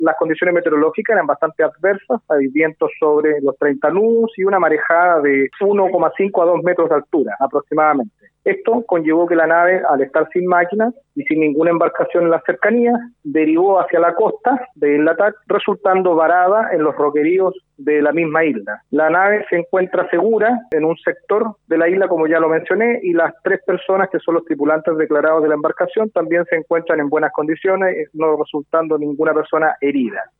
Las condiciones meteorológicas eran bastante adversas, hay vientos sobre los 30 nudos y una marejada de 1,5 a 2 metros de altura aproximadamente. Esto conllevó que la nave, al estar sin máquinas y sin ninguna embarcación en las cercanías, derivó hacia la costa de Isla Tac, resultando varada en los roqueríos de la misma isla. La nave se encuentra segura en un sector de la isla, como ya lo mencioné, y las 3 personas que son los tripulantes declarados de la embarcación también se encuentran en buenas condiciones, no resultando ninguna persona herida.